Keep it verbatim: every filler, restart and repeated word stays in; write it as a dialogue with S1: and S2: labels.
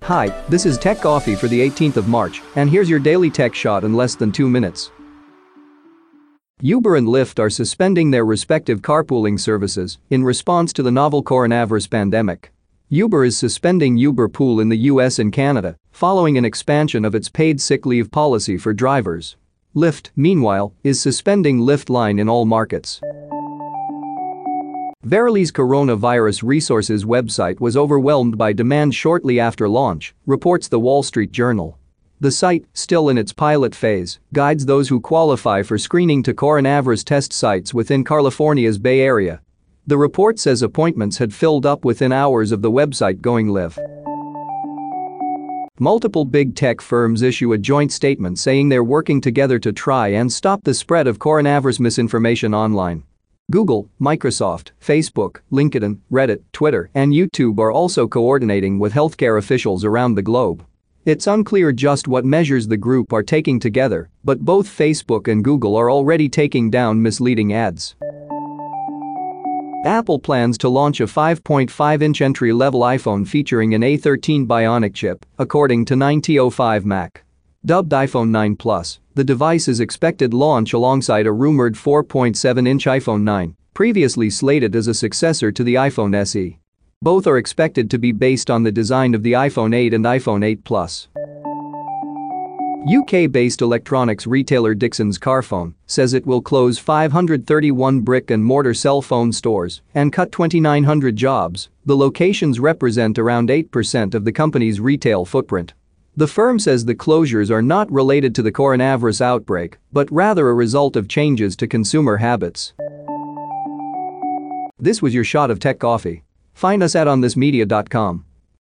S1: Hi, this is Tech Coffee for the eighteenth of March, and here's your daily tech shot in less than two minutes. Uber and Lyft are suspending their respective carpooling services in response to the novel coronavirus pandemic. Uber is suspending Uber Pool in the U S and Canada following an expansion of its paid sick leave policy for drivers. Lyft, meanwhile, is suspending Lyft Line in all markets. Verily's coronavirus resources website was overwhelmed by demand shortly after launch, reports The Wall Street Journal. The site, still in its pilot phase, guides those who qualify for screening to coronavirus test sites within California's Bay Area. The report says appointments had filled up within hours of the website going live. Multiple big tech firms issue a joint statement saying they're working together to try and stop the spread of coronavirus misinformation online. Google, Microsoft, Facebook, LinkedIn, Reddit, Twitter, and YouTube are also coordinating with healthcare officials around the globe. It's unclear just what measures the group are taking together, but both Facebook and Google are already taking down misleading ads. Apple plans to launch a five point five inch entry-level iPhone featuring an A thirteen Bionic chip, according to ninety oh five Mac. Dubbed iPhone nine Plus, the device's expected launch alongside a rumored four point seven inch iPhone nine, previously slated as a successor to the iPhone S E. Both are expected to be based on the design of the iPhone eight and iPhone eight Plus. U K-based electronics retailer Dixons Carphone says it will close five hundred thirty-one brick-and-mortar cell phone stores and cut twenty-nine hundred jobs. The locations represent around eight percent of the company's retail footprint. The firm says the closures are not related to the coronavirus outbreak, but rather a result of changes to consumer habits. This was your shot of Tech Coffee. Find us at on this media dot com.